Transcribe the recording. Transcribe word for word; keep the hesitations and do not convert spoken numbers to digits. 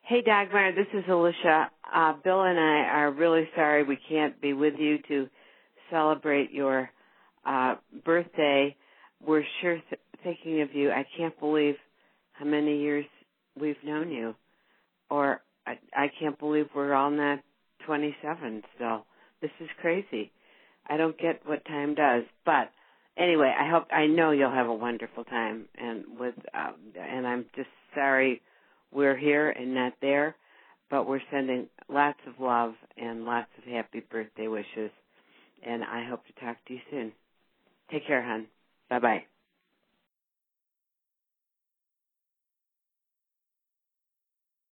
Hey, Dagmar, this is Alicia. Uh, Bill and I are really sorry we can't be with you to celebrate your uh, birthday. We're sure th- thinking of you. I can't believe how many years we've known you. Or I, I can't believe we're all not twenty-seven still. This is crazy. I don't get what time does. But anyway, I hope, I know you'll have a wonderful time. And with, uh, and I'm just sorry we're here and not there, but we're sending lots of love and lots of happy birthday wishes.